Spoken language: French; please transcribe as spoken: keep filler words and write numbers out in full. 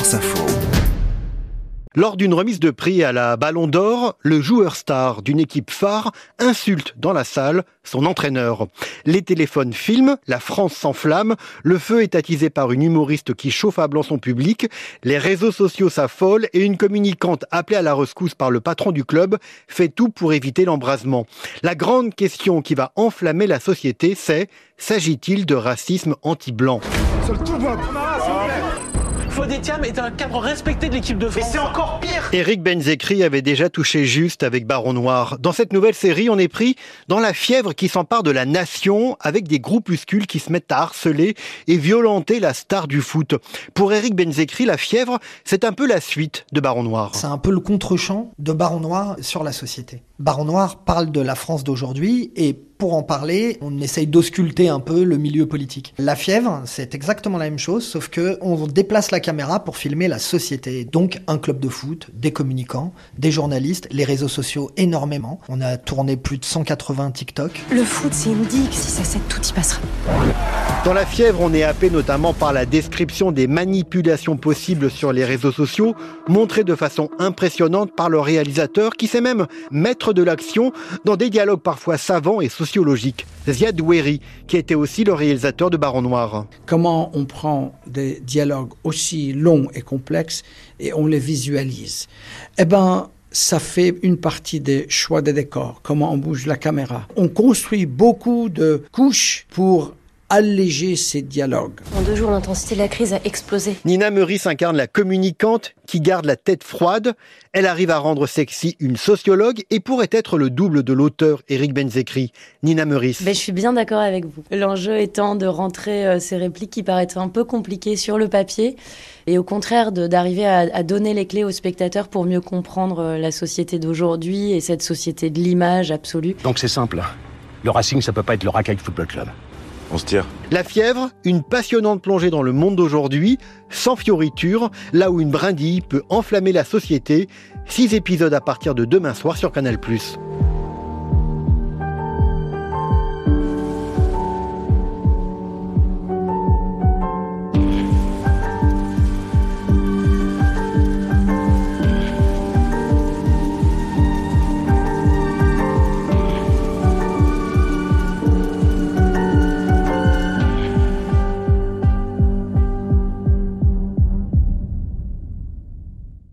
France Info. Lors d'une remise de prix à la Ballon d'Or, le joueur star d'une équipe phare insulte dans la salle son entraîneur. Les téléphones filment, la France s'enflamme, le feu est attisé par une humoriste qui chauffe à blanc son public, les réseaux sociaux s'affolent et une communicante appelée à la rescousse par le patron du club fait tout pour éviter l'embrasement. La grande question qui va enflammer la société, c'est: s'agit-il de racisme anti-blanc ? Fodé Thiam est un cadre respecté de l'équipe de France. Mais c'est encore pire. Éric Benzekri avait déjà touché juste avec Baron Noir. Dans cette nouvelle série, on est pris dans la fièvre qui s'empare de la nation avec des groupuscules qui se mettent à harceler et violenter la star du foot. Pour Éric Benzekri, la fièvre, c'est un peu la suite de Baron Noir. C'est un peu le contre-champ de Baron Noir sur la société. Baron Noir parle de la France d'aujourd'hui et pour en parler, on essaye d'ausculter un peu le milieu politique. La fièvre, c'est exactement la même chose, sauf que on déplace la caméra pour filmer la société. Donc un club de foot, des communicants, des journalistes, les réseaux sociaux énormément. On a tourné plus de cent quatre-vingts TikTok. Le foot, c'est une digue, si ça cède, tout y passera. Dans la fièvre, on est happé notamment par la description des manipulations possibles sur les réseaux sociaux, montrées de façon impressionnante par le réalisateur qui sait même mettre de l'action dans des dialogues parfois savants et sociologiques. Ziad Doueri, qui était aussi le réalisateur de Baron Noir. Comment on prend des dialogues aussi longs et complexes et on les visualise ? Eh ben, ça fait une partie des choix des décors, comment on bouge la caméra. On construit beaucoup de couches pour alléger ces dialogues. En deux jours, l'intensité de la crise a explosé. Nina Meurice incarne la communicante qui garde la tête froide. Elle arrive à rendre sexy une sociologue et pourrait être le double de l'auteur Éric Benzekri. Nina Meurice. Ben, je suis bien d'accord avec vous. L'enjeu étant de rentrer euh, ces répliques qui paraissent un peu compliquées sur le papier et au contraire de, d'arriver à, à donner les clés aux spectateurs pour mieux comprendre euh, la société d'aujourd'hui et cette société de l'image absolue. Donc c'est simple. Le Racing, ça peut pas être le Racaille Football Club. On se tire. La fièvre, une passionnante plongée dans le monde d'aujourd'hui, sans fioriture, là où une brindille peut enflammer la société. Six épisodes à partir de demain soir sur Canal plus.